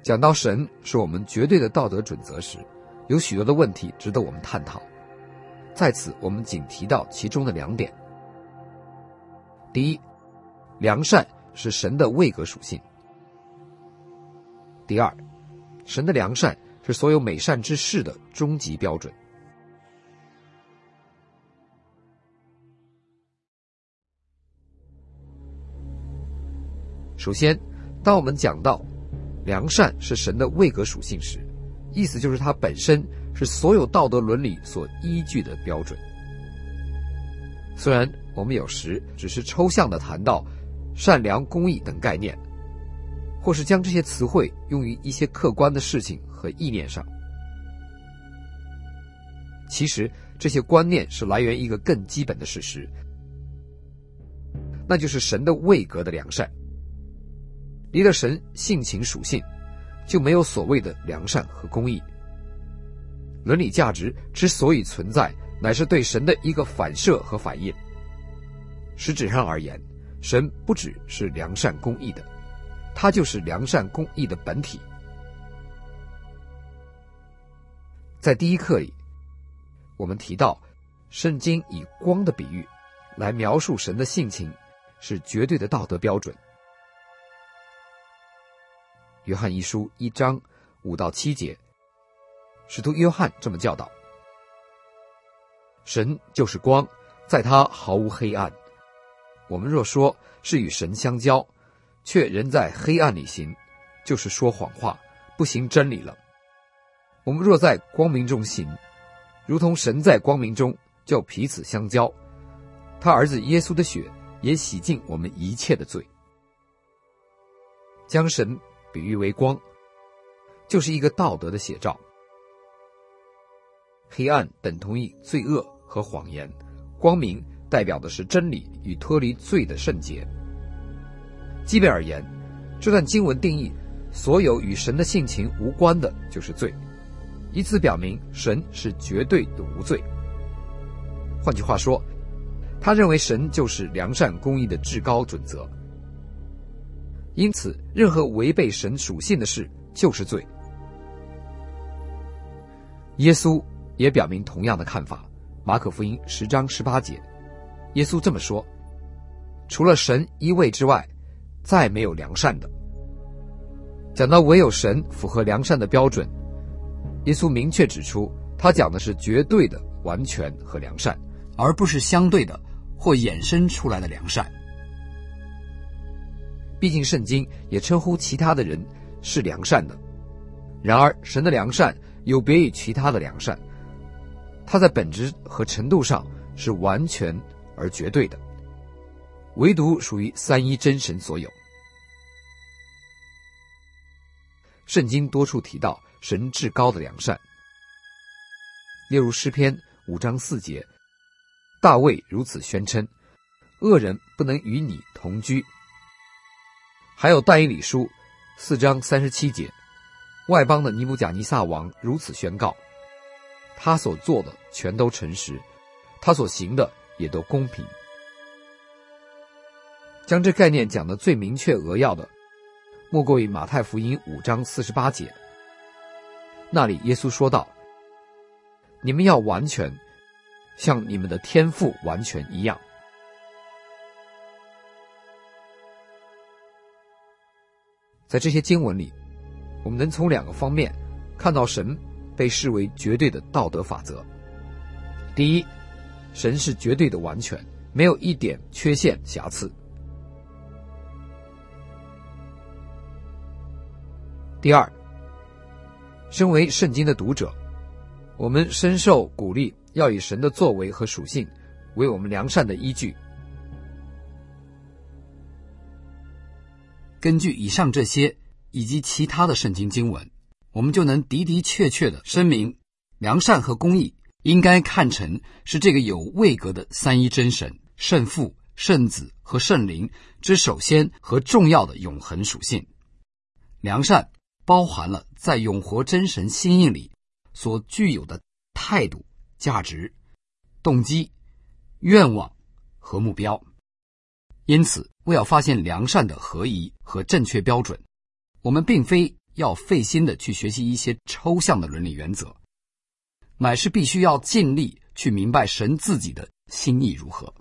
讲到神是我们绝对的道德准则时，有许多的问题值得我们探讨。在此我们仅提到其中的2点。第一，良善是神的位格属性。第二，神的良善是所有美善之事的终极标准。首先，当我们讲到良善是神的位格属性时，意思就是它本身是所有道德伦理所依据的标准。虽然我们有时只是抽象地谈到善良、公义等概念，或是将这些词汇用于一些客观的事情和意念上，其实这些观念是来源一个更基本的事实，那就是神的位格的良善。离了神性情属性，就没有所谓的良善和公义。伦理价值之所以存在，乃是对神的一个反射和反应。实质上而言，神不只是良善公义的，他就是良善公义的本体。在第一课里，我们提到圣经以光的比喻来描述神的性情是绝对的道德标准。约翰一书1章5到7节，使徒约翰这么教导：神就是光，在他毫无黑暗。我们若说是与神相交，却仍在黑暗里行，就是说谎话，不行真理了。我们若在光明中行，如同神在光明中，就彼此相交。他儿子耶稣的血也洗净我们一切的罪。将神比喻为光，就是一个道德的写照。黑暗等同于罪恶和谎言，光明代表的是真理与脱离罪的圣洁。基本而言，这段经文定义所有与神的性情无关的就是罪，以此表明神是绝对的无罪。换句话说，他认为神就是良善公义的至高准则，因此任何违背神属性的事就是罪。耶稣也表明同样的看法。马可福音10章18节，耶稣这么说：除了神一位之外，再没有良善的。讲到唯有神符合良善的标准，耶稣明确指出，他讲的是绝对的完全和良善，而不是相对的或衍生出来的良善。毕竟圣经也称呼其他的人是良善的，然而神的良善有别于其他的良善，它在本质和程度上是完全而绝对的，唯独属于三一真神所有。圣经多处提到神至高的良善，例如诗篇5章4节，大卫如此宣称：恶人不能与你同居。还有但以理书4章37节，外邦的尼布甲尼撒王如此宣告：他所做的全都诚实，他所行的也都公平。将这概念讲得最明确扼要的，莫过于马太福音5章48节，那里耶稣说道：你们要完全，像你们的天父完全一样。在这些经文里，我们能从2个方面看到神被视为绝对的道德法则。第一，神是绝对的完全，没有一点缺陷瑕疵。第二，身为圣经的读者，我们深受鼓励要以神的作为和属性为我们良善的依据。根据以上这些以及其他的圣经经文，我们就能的的确确地声明，良善和公义应该看成是这个有位格的三一真神圣父、圣子和圣灵之首先和重要的永恒属性。良善包含了在永活真神心意里所具有的态度、价值、动机、愿望和目标。因此，为了发现良善的合宜和正确标准，我们并非要费心的去学习一些抽象的伦理原则，乃是必须要尽力去明白神自己的心意如何。